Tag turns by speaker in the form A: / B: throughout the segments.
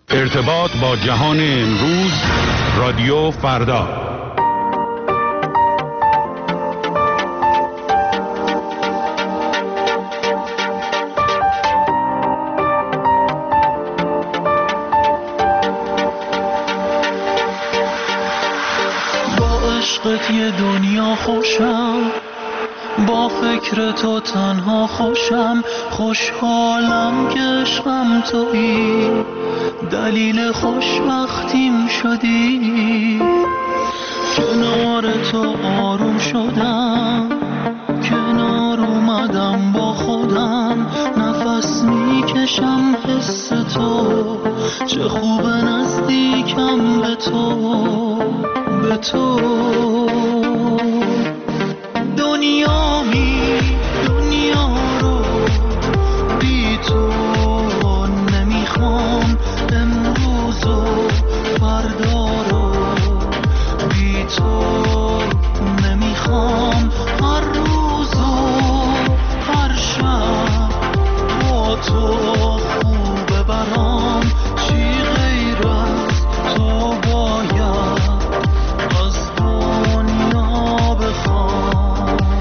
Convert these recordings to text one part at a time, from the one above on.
A: ارتباط با جهان امروز، رادیو فردا.
B: با عشقت یه دنیا خوشم، با فکر تو تنها خوشم، خوشحالم که عشقم تویی، دلیل خوشبختیم شدی. کنار تو آروم شدم، کنار اومدم با خودم، نفس میکشم حس تو، چه خوب نزدیکم به تو، به تو. دنیا رو بی تو نمیخوام، امروز و فردا رو بی تو نمیخوام، هر روز و هر شب با تو خوبه برام، چی غیر از تو باید از دنیا بخوام.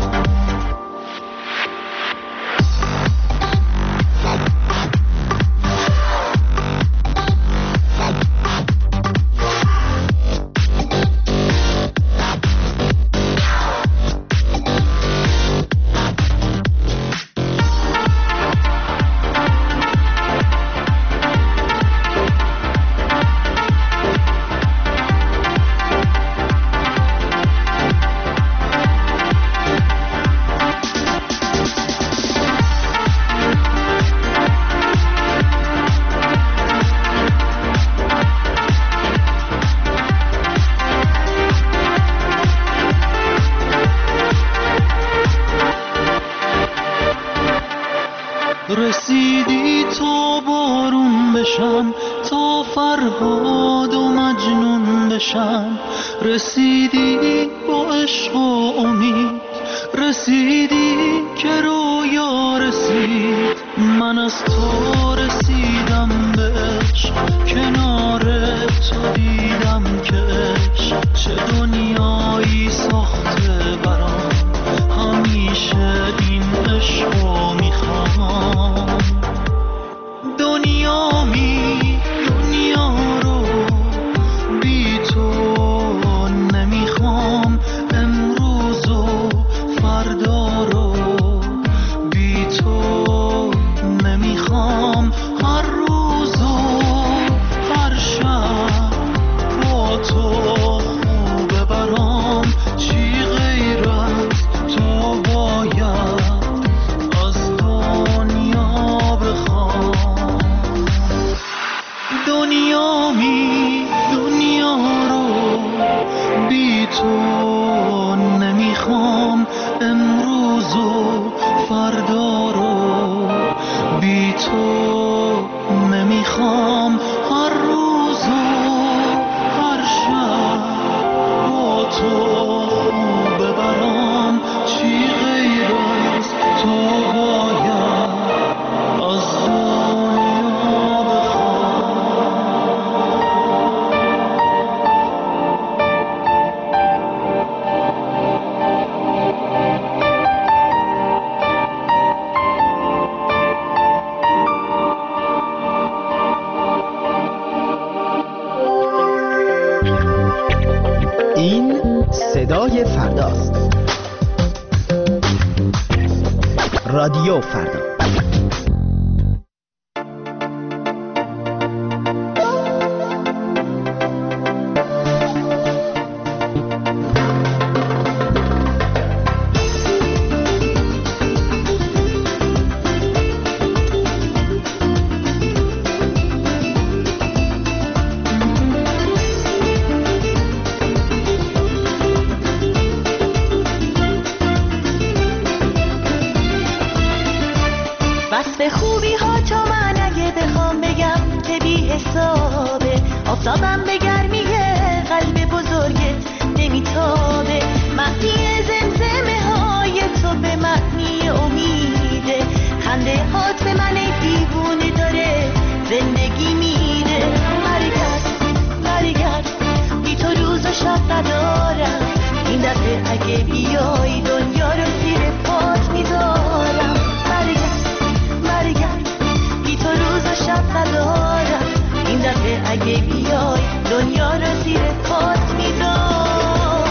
B: رسیدی تا بارون بشم، تا فرهاد و مجنون بشم، رسیدی با عشق و امید، رسیدی که رویا رسید، من از تو رسیدم به عشق، کنار تو دیدم که عشق چه دنیایی ساخته برام، همیشه این عشقو میخوام. دنیا رو بی تو نمیخوام، امروز و فردا رو بی تو نمیخوام، هر روز و هر شب با تو خوبه برام، چی غیر از تو باید از دنیا بخوام. دنیا رو بی تو نمیخوام، امروز و فردا رو بی تو نمیخوام، هر روز و هر شب با تو خوبه برام، چی غیر از تو باید از دنیا بخوام.
C: این صدای فرداست. رادیو فردا.
D: وصف خوبی ها تو من اگه بخوام بگم که بی حسابه، آفتابم به گرمی قلب بزرگت نمیتابه، معنی زمزمه های تو به معنی امیده، خنده هات به من دیوونه داره زندگی میده. شب ندارم. این دفعه اگه بیای دنیا رو زیر پات میذارم.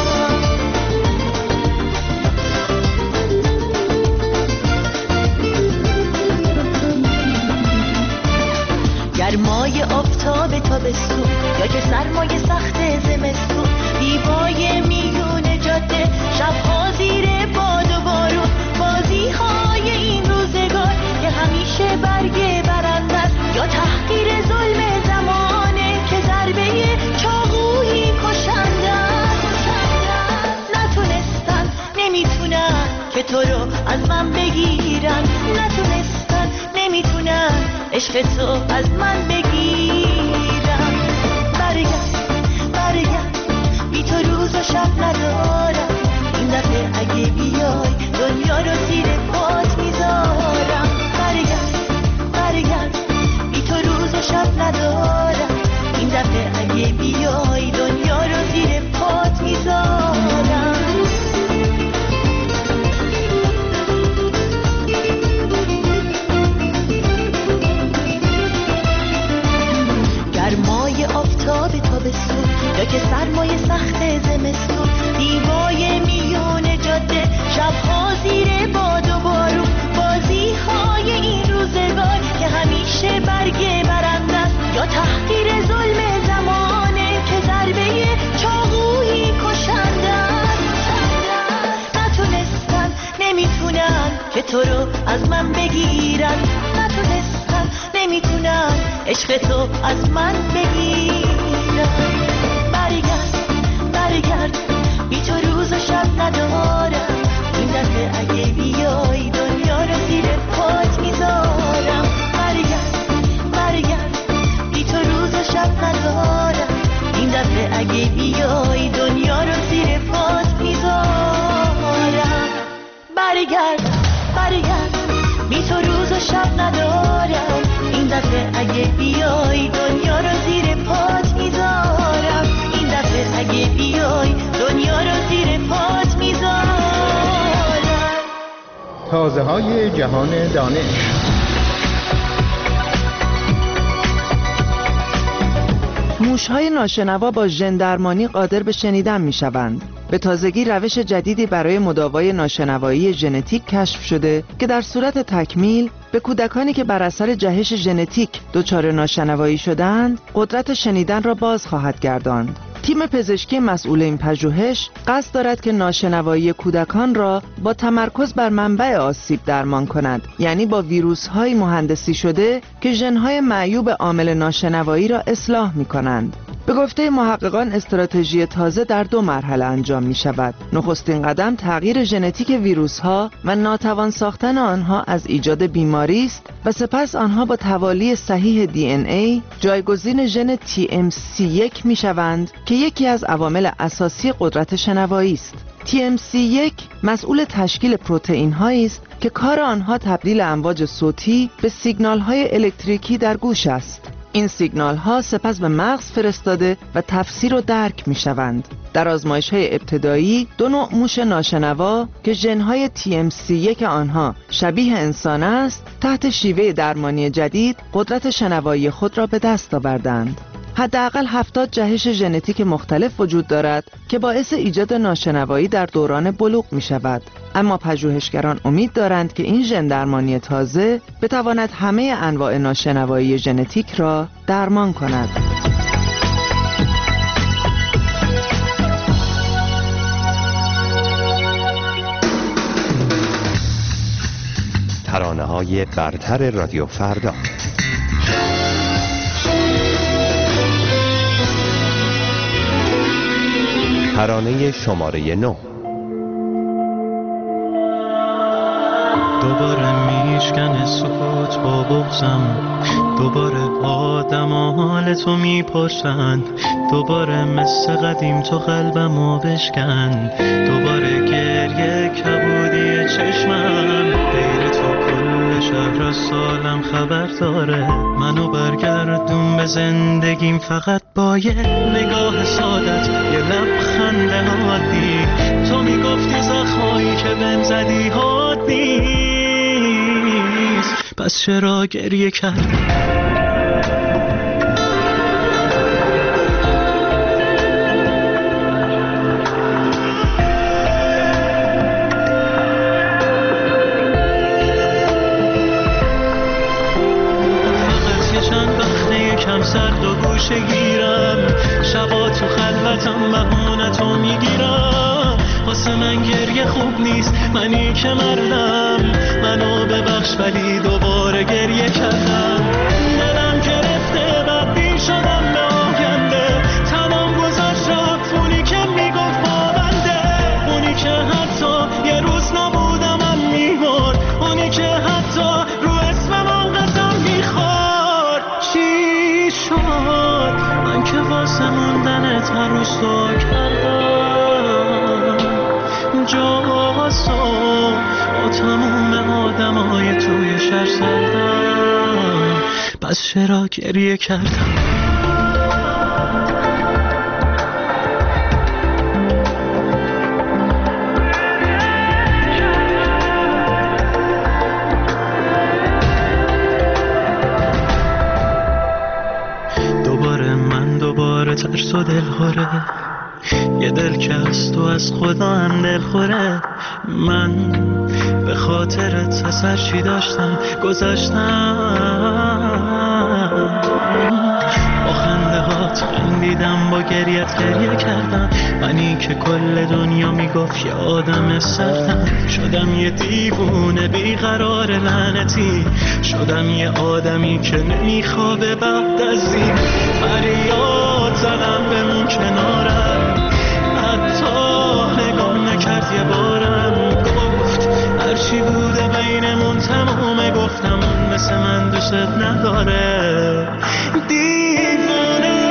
D: گرمای آفتاب تابستون یا که سرمای سخت زمستون، دیوای میون جاده، شبها زیر باد و بارون، بازی‌های این روزگار که همیشه برگ برنده است یا تحقیر ظلم زمانه که ضربه چاقویی کشنده است. نتونستن نمیتونن که تو رو از من بگیرن، نتونستن نمیتونن عشق تو از من بگیرن. برگرد بی تو روز و شب ندارم. این دفعه اگه بیای دنیا رو زیر پات میذارم. برگرد بی تو روز و شب ندارم. این دفعه اگه بیای دنیا رو زیر پات میذارم. گرمای آفتاب تابستون یا که سرمای سخت زمستون، دیوای میون جاده، شبها زیر باد و بارون، بازی‌های این روزگار که همیشه برگ برنده است یا تحقیر ظلم زمانه که ضربه چاقویی کشنده است. نتونستن نمیتونن که تو رو از من بگیرن، نتونستن نمیتونن عشق تو از من بگیرن. برگرد بی تو روز و شب ندارم. این دفعه اگه بیای دنیا رو زیر پات میذارم. برگرد بی تو روز و شب ندارم. این دفعه اگه بیای دنیا رو زیر پات میذارم. برگرد بی تو روز و شب ندارم. این دفعه اگه بیای دنیا رو زیر پات میذارم. این دفعه اگه بیای دنیا رو زیر پات میذارم.
C: تازه های جهان دانش. موش‌های ناشنوا با ژن درمانی قادر به شنیدن می‌شوند. به تازگی روش جدیدی برای مداوای ناشنوایی ژنتیک کشف شده که در صورت تکمیل به کودکانی که بر اثر جهش ژنتیک دچار ناشنوایی شدند، قدرت شنیدن را باز خواهد گرداند. تیم پزشکی مسئول این پژوهش قصد دارد که ناشنوایی کودکان را با تمرکز بر منبع آسیب درمان کند، یعنی با ویروس‌های مهندسی شده که ژن‌های معیوب عامل ناشنوایی را اصلاح می‌کنند. به گفته محققان استراتژی تازه در 2 مرحله انجام می شود. نخستین قدم تغییر ژنتیک ویروس ها و ناتوان ساختن آنها از ایجاد بیماری است و سپس آنها با توالی صحیح DNA جایگزین ژن TMC1 می شوند که یکی از عوامل اساسی قدرت شنوایی است. TMC1 مسئول تشکیل پروتئین هایی است که کار آنها تبدیل امواج صوتی به سیگنال های الکتریکی در گوش است. این سیگنال ها سپس به مغز فرستاده و تفسیر و درک می شوند. در آزمایش های ابتدایی 2 نوع موش ناشنوا که ژن های TMC1 آنها شبیه انسان است، تحت شیوه درمانی جدید قدرت شنوایی خود را به دست آوردند. حداقل 70 جهش ژنتیک مختلف وجود دارد که باعث ایجاد ناشنوایی در دوران بلوغ می شود. اما پژوهشگران امید دارند که این ژن درمانی تازه بتواند همه انواع ناشنوایی ژنتیک را درمان کند.
E: ترانه‌های برتر رادیو فردا. ترانه شماره 9.
B: دوباره میشکنه سکوت با بغضم، دوباره آدم حال تو میپرسن، دوباره مثل قدیم تو قلبمو بشکن، دوباره گریه کبودی چشمم، غیر تو کل شهر از سالم خبر داره، منو برگردون به زندگیم فقط با یه نگاه سادت، یه لبخند عادی، تو میگفتی زخمایی که بهم زدی حاد نیست، پس چرا گریه کردی؟ یکم سرد و گوشه گیرم، شبا تو خلوتم بهونتو میگیرم. واسه من گریه خوب نیست، منی که مردم، منو ببخش ولی دوباره گریه کردم. دلم گرفته بدبین شدم به آینده، تمام گذشت رفت اونی که میگفت پابنده، اونی که حتی یه روز نبودم من میمرد، اونی که حتی رو اسم من قسم میخورد. چی شد من که واسه موندنت هر روز دعا کردم، جاسو با تموم آدمای توی شهر سردم، پس چرا گریه کردم؟ دوباره ترس و دل خوره، یه دل که از تو از خدا هم دل خوره. من به خاطرت اثر چی داشتم گذاشتم، با خنده هات خندیدم، با گریت گریه کردم. منی که کل دنیا میگفت یه آدم سردم، شدم یه دیوونه بیقرار لعنتی، شدم یه آدمی که نمیخوابه بعد از این. فریاد زدم بمون کنارم، حتی نگاه نکرد یه بارم، گفت هرچی بوده بینمون تمومه، گفتم اون مثل من دوست نداره. دیوونه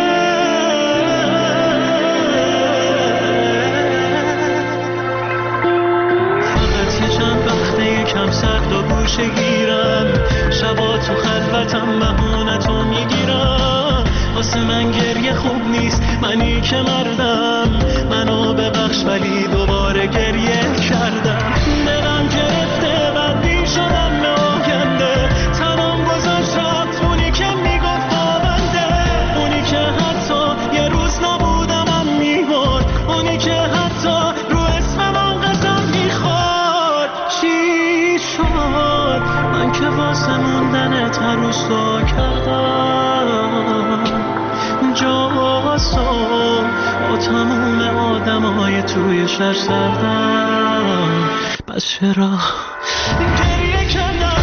B: فقط یه چند وقته یکم سرد و گوشه گیرم، شبا تو خلوتم بهونتو میگیرم. واسه من گریه خوب نیست، منی که مردم، منو ببخش ولی دوباره گریه کردم. دلم گرفته بدبین شدم به آینده، تمام گذاشت رفت اونی که میگفت پابنده، اونی که حتی یه روز نبودم من میمرد، اونی که حتی رو اسم من قسم میخورد. چی شد من که واسه موندنت هر روز دعا کردم، جاسو با تموم آدمای توی شهر سردم، پس چرا گریه کردم؟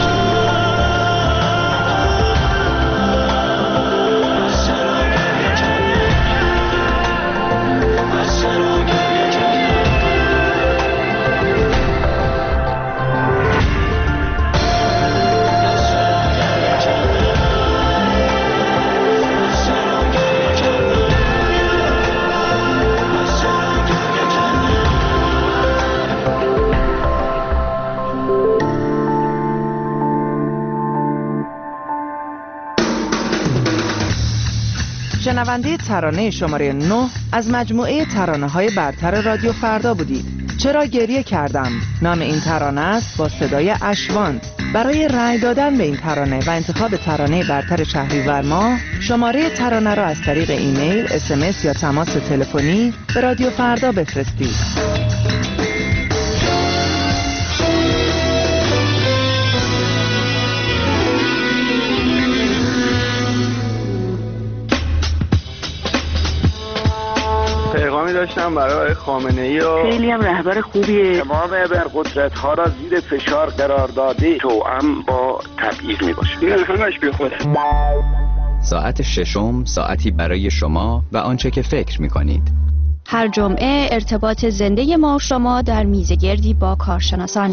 C: شنونده ترانه شماره 9 از مجموعه ترانه‌های برتر رادیو فردا بودید. چرا گریه کردم نام این ترانه است، با صدای اشوان. برای رأی دادن به این ترانه و انتخاب ترانه برتر شهریور ماه، شماره ترانه را از طریق ایمیل، SMS یا تماس تلفنی به رادیو فردا بفرستید.
F: پیغامی داشتم برای خامنه‌ای و
G: خیلی هم رهبر خوبیه.
F: تمام ابرقدرت‌ها را زیر فشار قرار داده، توأم با تبعیض میباشه. این همش بی خوده.
H: ساعت ششم ساعتی برای شما و آنچه که فکر می‌کنید.
I: هر جمعه ارتباط زنده ما و شما در میزگردی با کارشناسان.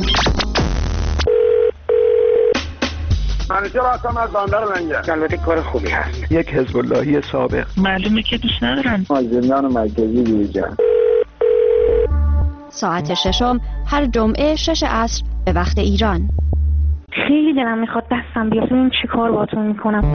F: منیجر هستم از بندر منگه. البته کار خوبی هست. یک حزب اللهی سابق.
G: معلومه که دوست ندارن.
F: از زندان مرکزی بیرون.
I: ساعت ششم هر جمعه 6 عصر به وقت ایران.
G: خیلی دلم میخواد دستم بیاد ببینم چی کار باهاتون میکنم.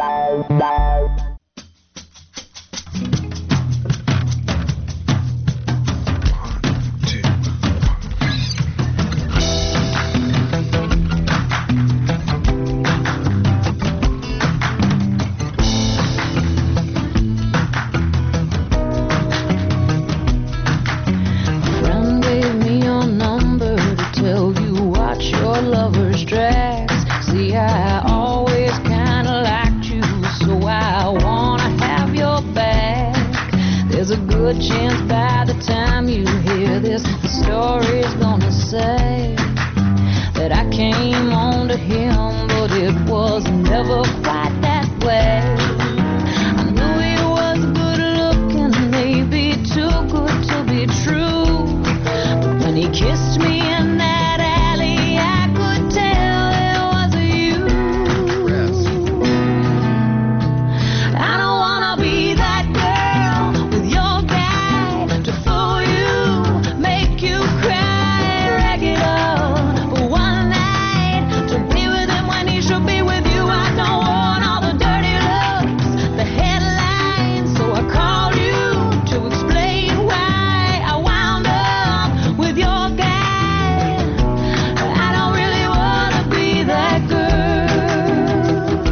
J: Lovers dress. See, I always kinda liked you, so I chance by the time you hear this, the story's gonna say that I came on to him, but it was never quite that way. I knew he was good looking, maybe too good to be true, but when he kissed me in that alley, I could tell it was you. I don't wanna be that girl with your guy to fool you, make you cry, rag it up for one night, to be with him when he should be with you. I don't want all the dirty looks, the headlines, so I called you to explain why I wound up with your guy. I don't really wanna be that girl.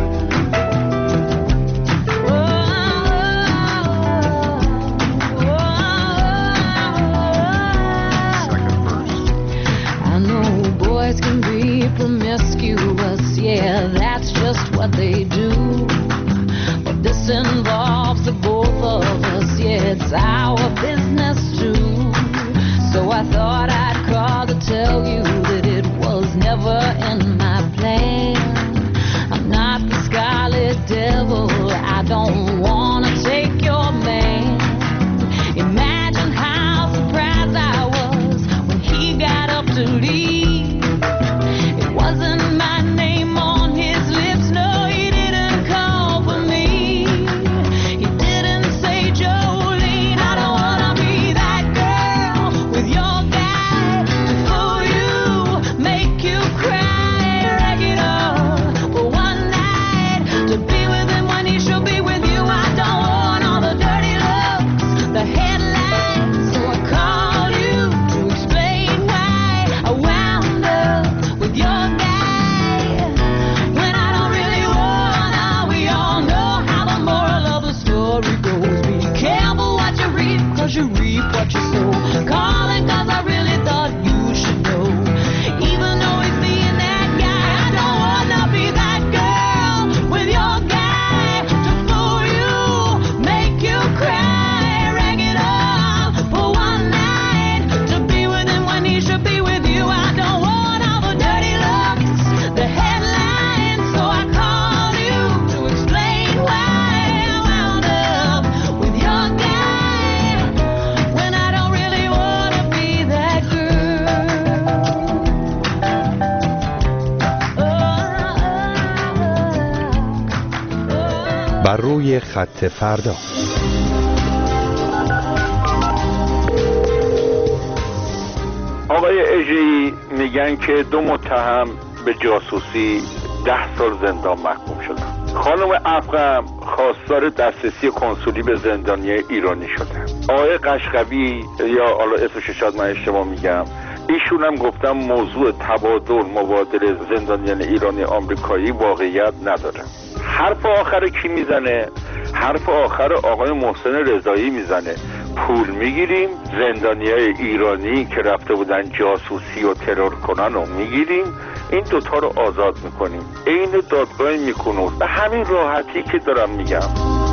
J: I know boys can be promiscuous, yeah, that's just what they do. But this involves the both of us, yeah, it's our business too. So I thought I'd call to tell you that it was never in my plan. I'm not the Scarlet Devil, I don't wanna take your man. Imagine how surprised I was when he got up to leave. It wasn't my name on his lips, no, he didn't call for me. He didn't say Jolene. I don't wanna be that girl with your guy to fool you, make you cry, rag it up for one night, to be with him when he should be with you. I don't want all the dirty looks, the headlines, so I called you to explain why I wound up with your guy when I don't really wanna. We all know how the moral of the story goes. Be careful what you reap, 'cause you reap what you sow. Calling 'cause I really thought you should know. Even though he's being that guy, I don't wanna be that girl with your guy to fool you, make you cry, rag it up for one night, to be with him when he should be with you. I don't want all the dirty looks, the headlines, so I called you to explain why I wound up with your guy when I don't really wanna be that girl.
E: بر روی خط فردا.
F: آقای اژه‌ای میگن که 2 متهم به جاسوسی 10 سال زندان محکوم شدن. خانم افغم خواستار دسترسی کنسولی به زندانیای ایرانی شدن. آقای قشقوی، یا حالا اسمش شاید من اشتباه میگم، ایشون هم گفتم موضوع تبادل مبادله زندانیان ایرانی آمریکایی واقعیت نداره. حرف آخر کی میزنه؟ حرف آخر آقای محسن رضایی میزنه. پول میگیریم، زندانیای ایرانی که رفته بودن جاسوسی و ترور کنن رو میگیریم، این دوتا رو آزاد میکنیم. عین دادگاه میکنوس. به همین راحتی که دارم میگم.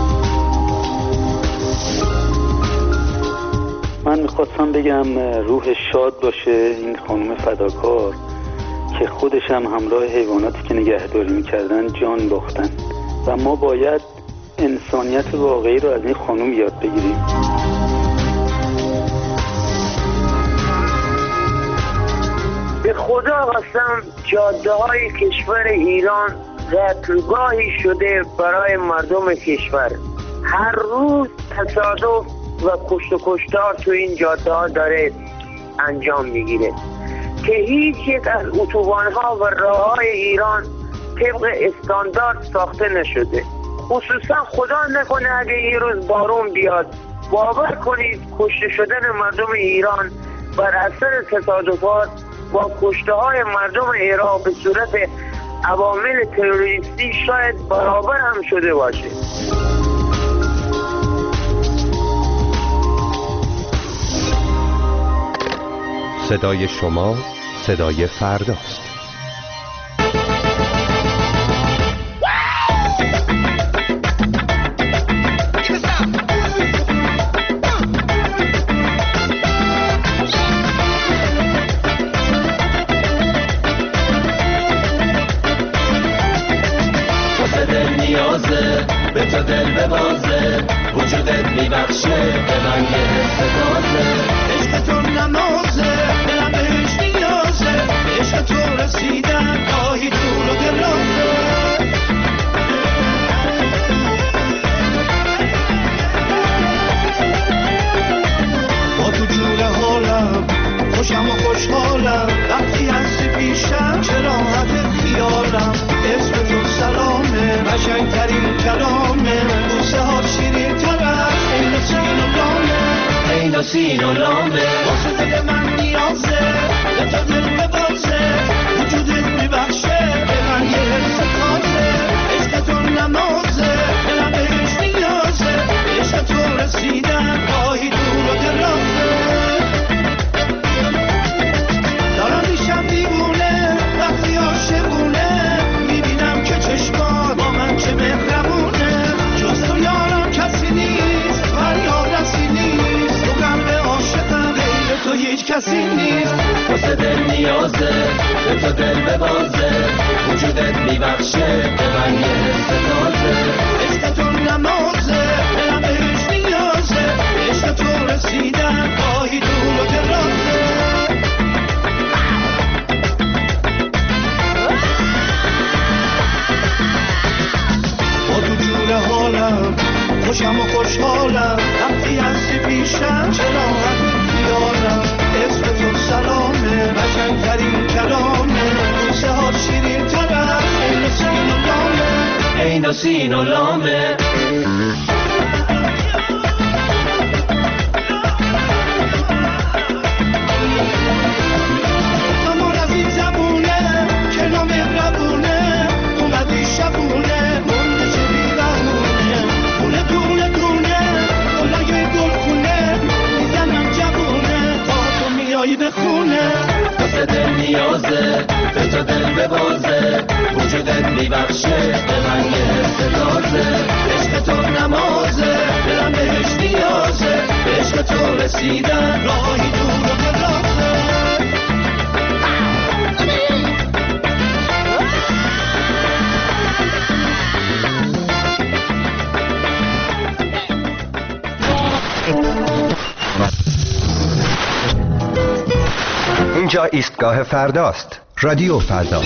K: من میخواستم بگم روح شاد باشه این خانم فداکار که خودش هم همراه حیواناتی که نگهداری میکردن جان باختن و ما باید انسانیت واقعی رو از این خانم یاد بگیریم.
L: به خدا قسم جاده های کشور ایران قتلگاهی شده برای مردم کشور. هر روز تصادف و کشت و کشتار تو این جاده ها داره انجام میگیره که هیچ یک از اتوبان ها و راه های ایران طبق استاندارد ساخته نشده. خصوصا خدا نکنه اگه یه روز بارون بیاد، باور کنید کشته شدن مردم ایران بر اثر تصادفات با کشته های مردم عراق به صورت عوامل تروریستی شاید برابر هم شده باشه.
E: صدای شما صدای فرداست.
M: ببازه وجودت میبخشه به من یه حس تازه عشق تو نمازه دلم بهش نیازه عشق تو رسیدن راهی دور و درازه با تو جور حالم خوشم و خوشحالم وقتی هستی پیشم چه راحت خیالم اسم تو سلامه قشنگترین کلامه بوسه ها شیرین تر از عین سین و لامه عین سین و لامه واسه دل من نیازه به تو دل ببازه وجودت میبخشه به من یه حس تازه عشق تو نمازه دلم بهش نیازه عشق تو رسیدن راهی دور و درازه دارم میشم دیوونه وقتی عاشقونه میبینم که چشمات با من چه مهربونه جز تو یارم کسی نیست فریاد رسی نیست تو قلب عاشقم غیر تو هیچ کسی نیست واسه دل نیازه به تو دل ببازه وجودت میبخشه به من یه حس تازه عشق تو نمازه دلم بهش نیازه عشق تو رسیدن راهی دور و درازه حالم خوشم و خوشحالم وقتی هستی پیشم چه راحت خیالم اسم تو سلامه قشنگترین کلامه بوسه ها شیرین تر از عین سین و لامه عین سین و لامه امان از این زبونه که نامهربونه اومدی شبونه به خونه واسه دل نیازه به تو دل ببازه وجودت میبخشه به من یه حس تازه عشق تو نمازه دلم بهش نیازه عشق تو رسیدن راهی دور و درازه
E: اینجا ایستگاه فرداست. رادیو فردا.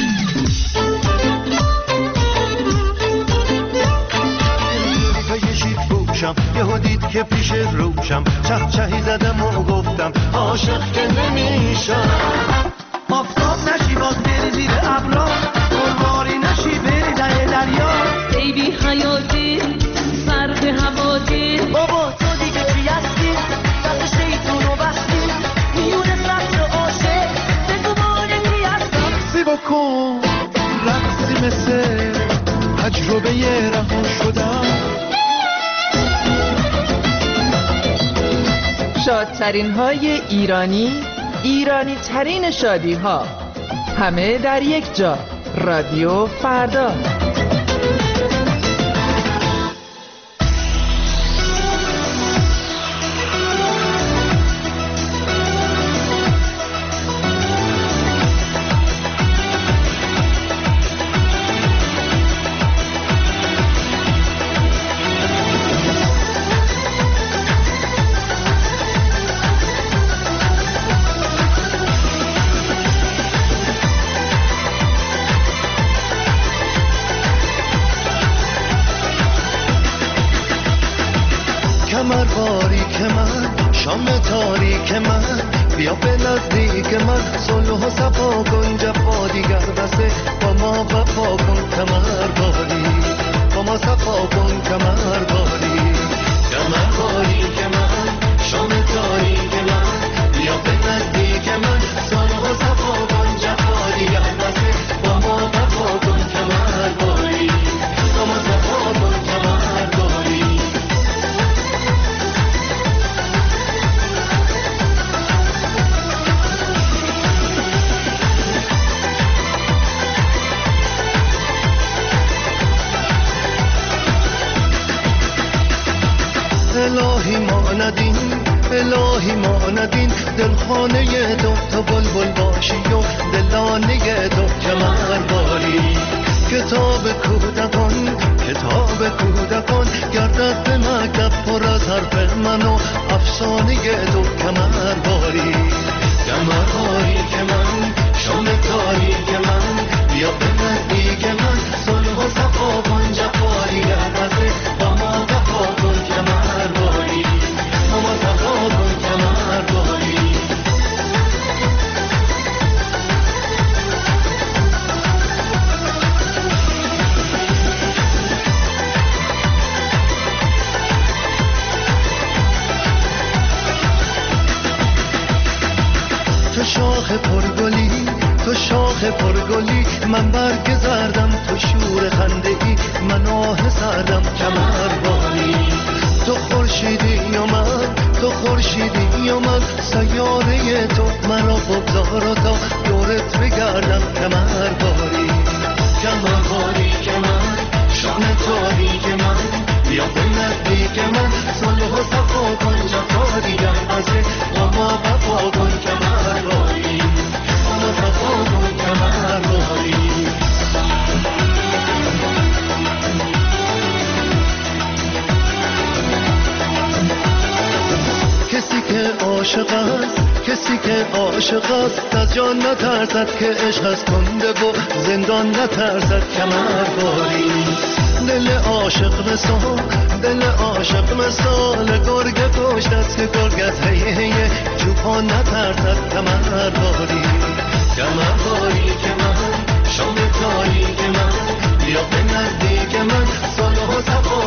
M: یهو دید که پیش روشم چهچهی زدم و گفتم عاشق که نمیشم آفتاب نشی باز بری زیر ابرا قرباری نشی بری در دریا ای بی حیاتی سرد هواتی بابا تو دیگه چی هستی دست شیطونو بستی میونه سطر عاشق بگو باره کی هستی سی بکن رقصی مثل تجربه رها شدم
C: شادترین های ایرانی ترین شادی ها همه در یک جا. رادیو فردا.
M: کمر باریک من شام تاریک من بیا به نزدیک من صلح و صفا کن جفا دیگر بسه با ما وفا کن کمر باری با ما صفا کن کمر باری کمر باریک من شام تاریک من بیا به نزدیک من صلح و صفا کن جفا دیگر بسه با ما وفا کن کمر باری با ما صفا کن کمر باری الهی ما ندین دلخانه تو بلبل باشی و دلانه تو کمر باری کتاب کودکان من و افسانه تو کمر باری که من شام تاریک من بیا به نزدیک من صلح و صفا کن جفایی گردازه با ما وفا کن کمر باری با ما صفا کن کمر باری تو شاخ پرگلی تو شاخ پرگلی من برگ زردم تو شور خنده ای من آه سردم کمر باری تو خورشیدی و من تو خورشیدی و من سیاره تو مرا بگذار و تا دورت بگردم کمر باری که من شان تاریک من بیا به نزدیک من صلح و صفا کن جفا دیگر ازه اما وفا کن کمر باری اما وفا کن کمر باری کسی که عاشق است کسی که عاشق است از جان نترسد که عشق از کنده و زندان نترسد کمر باری دل عاشق مثال گرگ پشت است که گرگ از هیه چوپان نترسد کمر باری که من شام تاریک من بیا به نزدیک من صلح و صفا